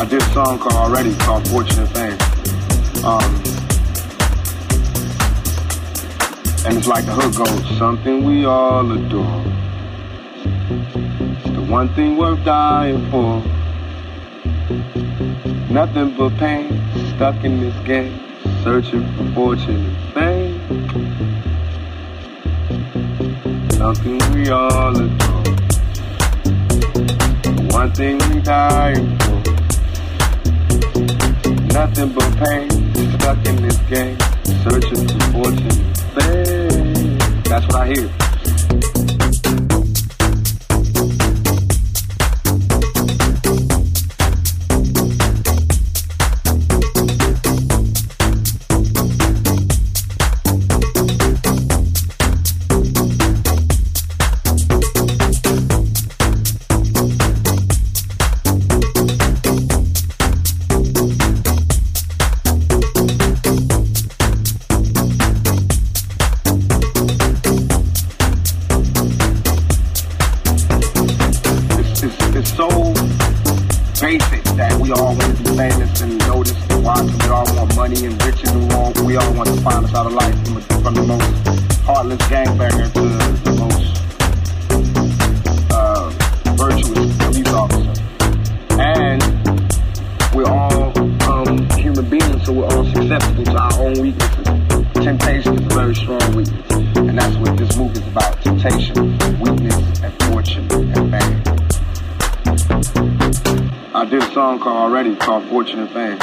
I did a song called already called Fortune and Fame. And it's like the hook goes, something we all adore. The one thing worth dying for. Nothing but pain, stuck in this game, searching for fortune and fame. Something we all adore. The one thing we dying for. Nothing but pain, stuck in this game, searching for fortune and fame. That's what I hear. Called Fortune and Fame.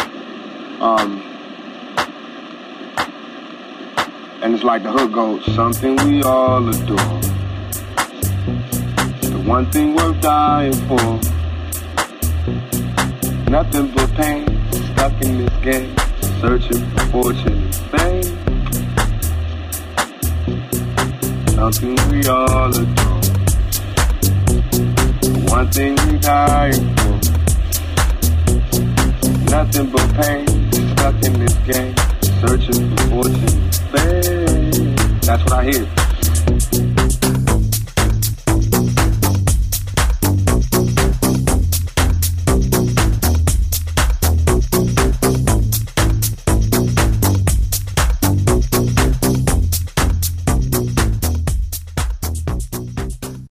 And it's like the hook goes, something we all adore. The one thing worth dying for. Nothing but pain, stuck in this game, searching for fortune and fame. Something we all adore. The one thing we dying for. Nothing but pain, stuck in this game, searching for fortune and fame. That's what I hear.